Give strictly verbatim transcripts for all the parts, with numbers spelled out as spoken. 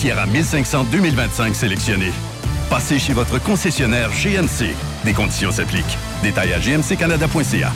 Sierra mille cinq cents deux mille vingt-cinq sélectionnée. Passez chez votre concessionnaire G M C. Des conditions s'appliquent. Détails à g m c canada point c a.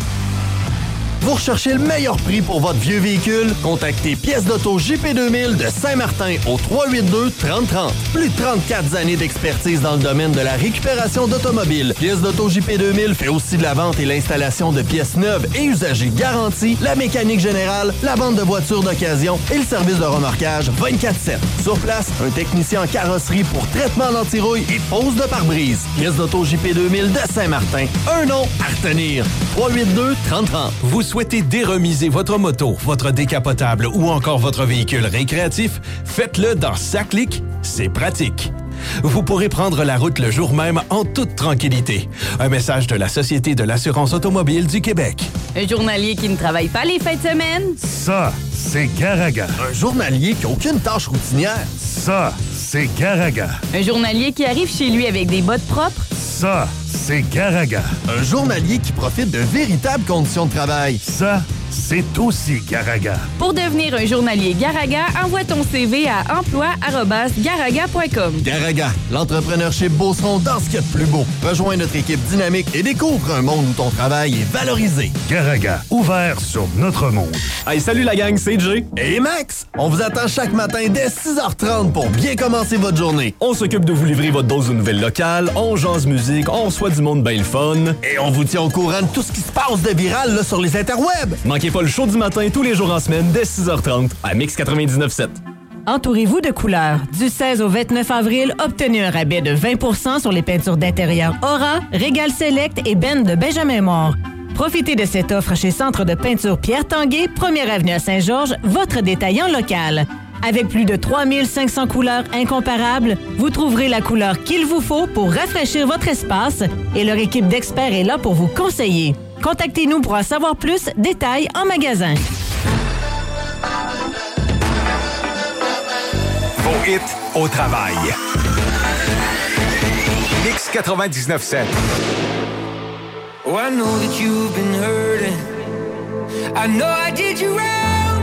Vous recherchez le meilleur prix pour votre vieux véhicule? Contactez Pièces d'auto J P deux mille de Saint-Martin au trois cent quatre-vingt-deux trente trente. Plus de trente-quatre années d'expertise dans le domaine de la récupération d'automobiles. Pièces d'auto J P deux mille fait aussi de la vente et l'installation de pièces neuves et usagées garanties, la mécanique générale, la vente de voitures d'occasion et le service de remorquage vingt-quatre sept. Sur place, un technicien en carrosserie pour traitement d'antirouille et pose de pare-brise. Pièces d'auto J P deux mille de Saint-Martin. Un nom à retenir. trois cent quatre-vingt-deux trente trente. Vous souhaitez déremiser votre moto, votre décapotable ou encore votre véhicule récréatif? Faites-le dans Saclic, c'est pratique. Vous pourrez prendre la route le jour même en toute tranquillité. Un message de la Société de l'assurance automobile du Québec. Un journalier qui ne travaille pas les fins de semaine? Ça, c'est Garaga. Un journalier qui n'a aucune tâche routinière? Ça, c'est Garaga. Un journalier qui arrive chez lui avec des bottes propres? Ça, c'est Garaga. Un journalier qui profite de véritables conditions de travail? Ça, c'est aussi Garaga. Pour devenir un journalier Garaga, envoie ton C V à emploi arobase garaga point com. Garaga, l'entrepreneurship Beauceron dans ce qu'il y a de plus beau. Rejoins notre équipe dynamique et découvre un monde où ton travail est valorisé. Garaga, ouvert sur notre monde. Hey, salut la gang, c'est Jay. Et Max, on vous attend chaque matin dès six heures trente pour bien commencer votre journée. On s'occupe de vous livrer votre dose de nouvelles locales, on jase musique, on reçoit du monde bien le fun. Et on vous tient au courant de tout ce qui se passe de viral là, sur les interwebs. Manquez pas le show du matin tous les jours en semaine dès six heures trente à Mix quatre-vingt-dix-neuf sept. Entourez-vous de couleurs. Du seize au vingt-neuf avril, obtenez un rabais de vingt pour cent sur les peintures d'intérieur Aura, Régal Select et Ben de Benjamin Moore. Profitez de cette offre chez Centre de peinture Pierre Tanguay, première avenue à Saint-Georges, votre détaillant local. Avec plus de trois mille cinq cents couleurs incomparables, vous trouverez la couleur qu'il vous faut pour rafraîchir votre espace et leur équipe d'experts est là pour vous conseiller. Contactez-nous pour en savoir plus, détails en magasin. Vos hits au travail. Mix quatre-vingt-dix-neuf sept. Oh, I know that you've been hurting. I know I did you wrong.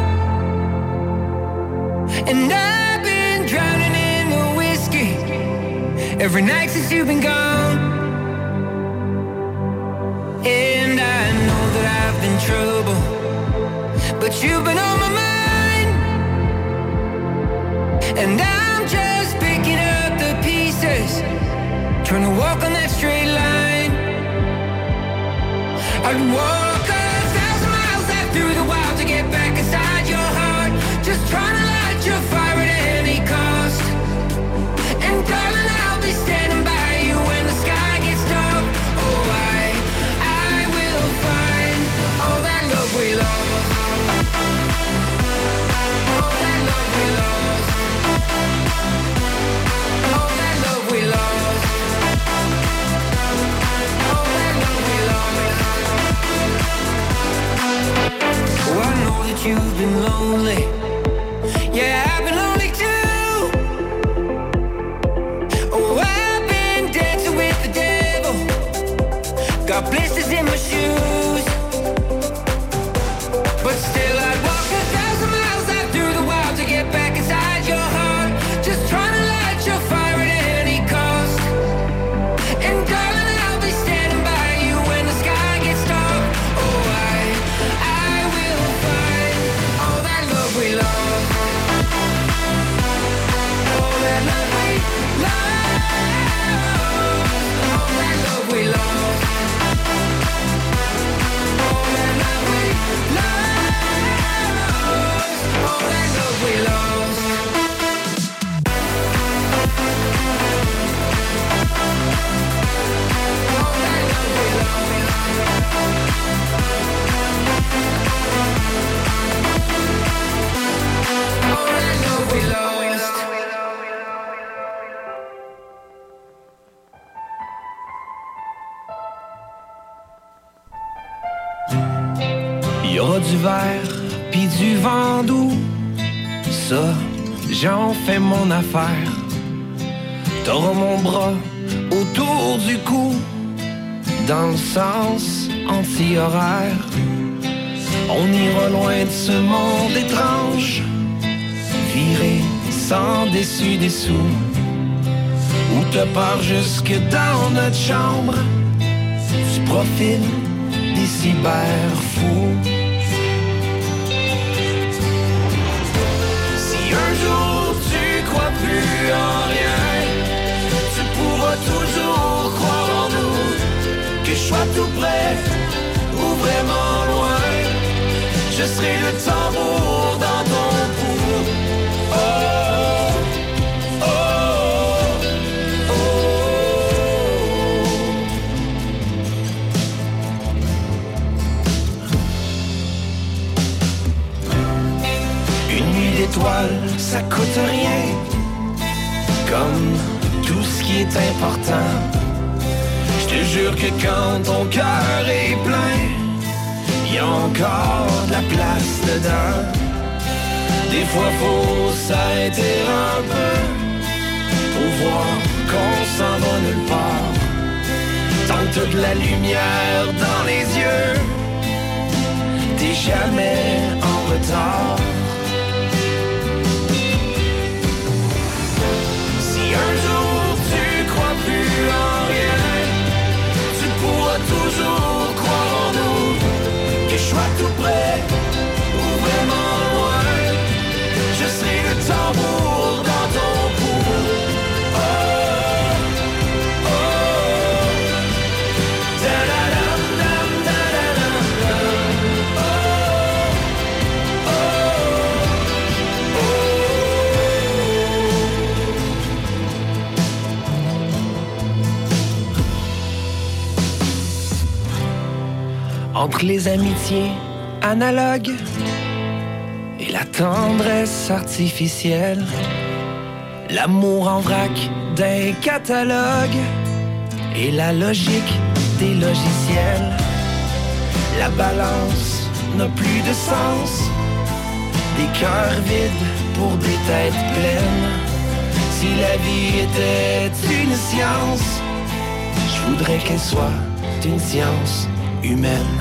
And I've been drowning in the whiskey every night since you've been gone. And I know that I've been trouble, but you've been on my mind. And I'm just picking up the pieces, trying to walk on that straight line. I'd walk a thousand miles out through the wild to get back inside your heart, just trying to light your fire at any cost. And darling, I'll be standing by you when the sky gets dark. Oh, I, I will find all that love we lost. All that love we lost. All that love we lost. All that love we lost. Oh, I know that you've been lonely. Yeah, I've been lonely too. Oh, I've been dancing with the devil. Got blisters in my shoes. But still I'd walk a thousand miles out through the wild to get back inside your heart, just trying to light your fire at any cost. And darling, I'll be standing by you when the sky gets dark. Oh, I, I will find all that love we lost. All that love we lost. All that love we lost. All that love we lost. All that love we lost. All that love we lost. All that love we lost. Il y aura du verre pis du vent doux. Ça, j'en fais mon affaire. T'auras mon bras autour du cou, dans le sens anti-horaire. On ira loin de ce monde étrange, virer sans déçu dessous, où te pars jusque dans notre chambre, tu profites des cyberfous. Si un jour tu crois plus en rien, tu pourras toujours croire en nous, que je sois tout près ou vraiment loin, je serai le tambour dans ton cou. Oh, oh, oh, oh. Une nuit d'étoiles, ça coûte rien, comme tout ce qui est important. Je te jure que quand ton cœur est plein, y a encore de la place dedans. Des fois faut s'arrêter un peu pour voir qu'on s'en va nulle part. Tant que t'as de la lumière dans les yeux, t'es jamais en retard. Si un jour tu crois plus en rien, tu pourras toujours croire en nous, que je sois tout près ou vraiment loin, je serai le tambour dans ton cou. Oh, oh, da-da-dam, dam, da-da-dam, dam. Oh, oh, oh. Entre les amitiés analogues et la tendresse artificielle, l'amour en vrac d'un catalogue et la logique des logiciels, la balance n'a plus de sens, des cœurs vides pour des têtes pleines. Si la vie était une science, je voudrais qu'elle soit une science humaine.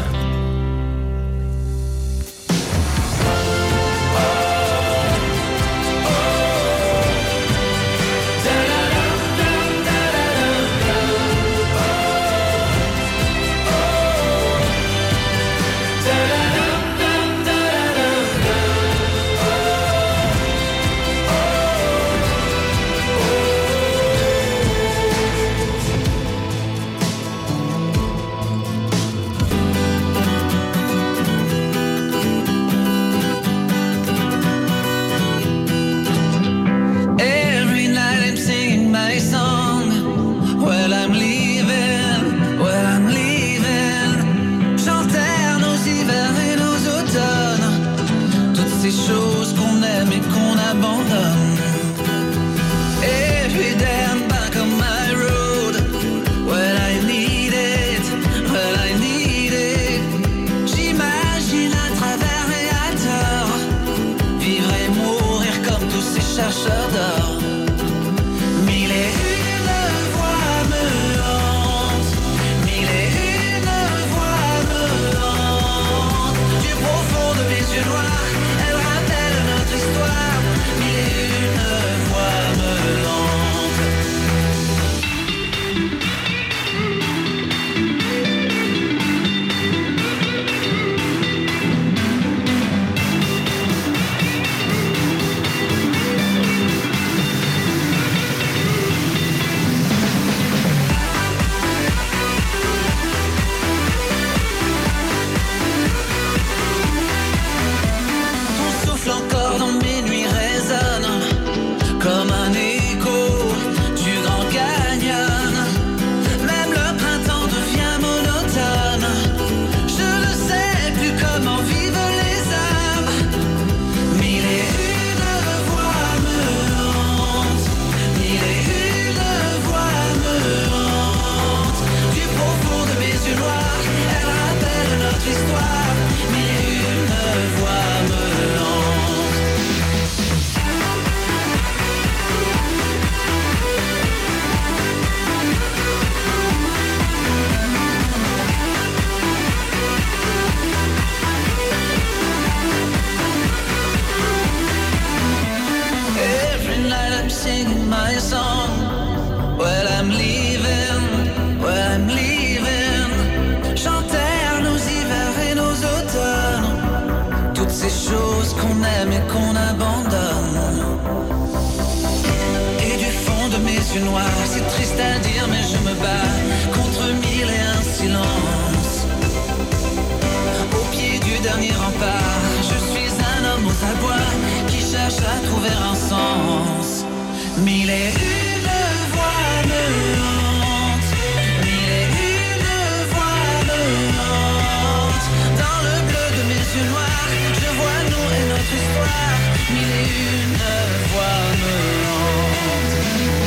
mes yeux noirs. C'est triste à dire mais je me bats contre mille et un silences. Au pied du dernier rempart, je suis un homme aux abois qui cherche à trouver un sens. Mille et une voix me hantent, mille et une voix me hantent. Dans le bleu de mes yeux noirs, je vois nous et notre histoire. Mille et une voix me hantent.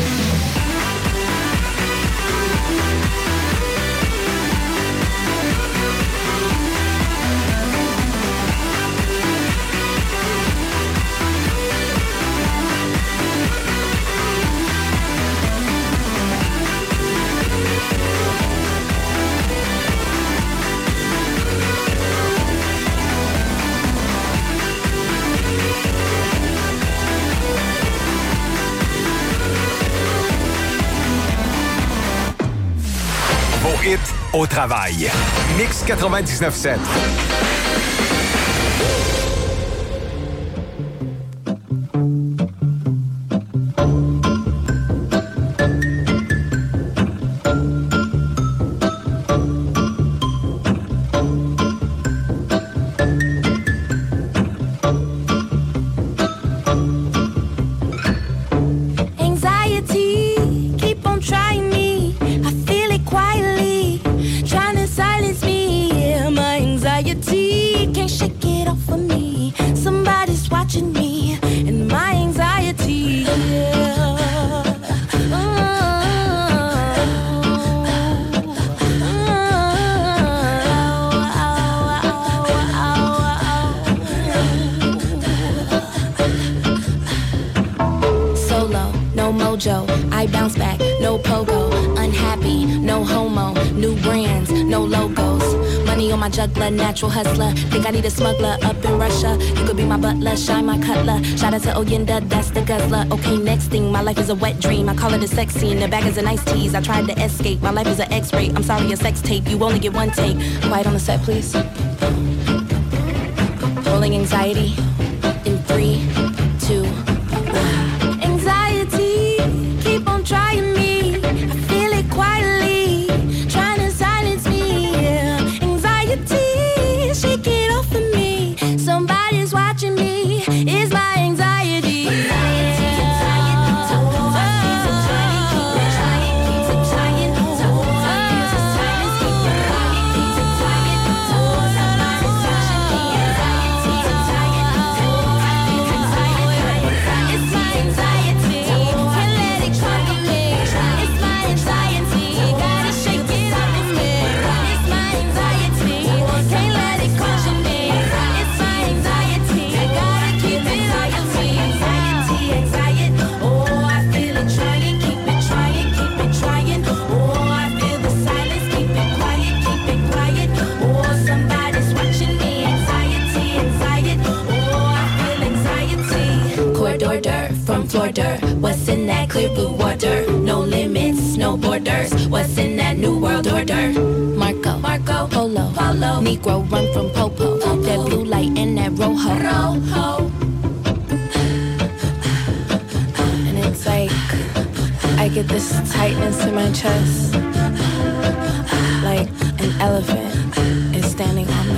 Hit au travail. Mix quatre-vingt-dix-neuf sept. Juggler, natural hustler. Think I need a smuggler up in Russia. You could be my butler, shine my cutler. Shout out to Oyenda, that's the guzzler. Okay, next thing, my life is a wet dream. I call it a sex scene. The bag is a nice tease. I tried to escape. My life is an X-ray. I'm sorry, a sex tape. You only get one take. Quiet on the set, please. Rolling anxiety in three, two, one. Anxiety, keep on trying me. I feel it quietly, trying to silence me. Anxiety, shake it off of me. Somebody's watching me. It's my anxiety. What's in that clear blue water? No limits, no borders. What's in that new world order? Marco, Marco, Polo, Polo. Negro run from Popo. Popo. That blue light and that rojo. Rojo. And it's like I get this tightness in my chest, like an elephant is standing on me.